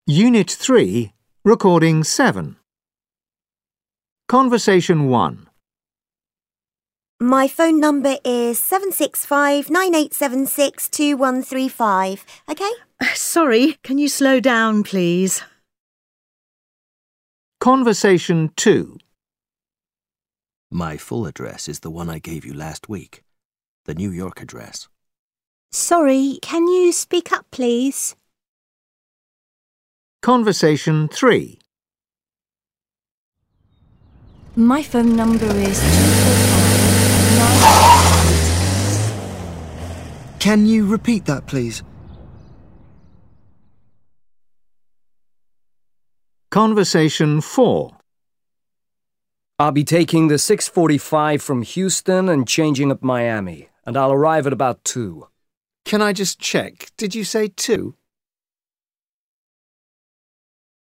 Unit 3, Recording 7. Conversation 1. My phone number is 765-9876-2135. OK? Sorry, can you slow down, please? Conversation 2. My full address is the one I gave you last week. The New York address. Sorry, can you speak up, please? Conversation 3. My phone number is 245-988. Can you repeat that, please? Conversation 4. I'll be taking the 6:45 from Houston and changing at Miami, and I'll arrive at about 2. Can I just check? Did you say 2?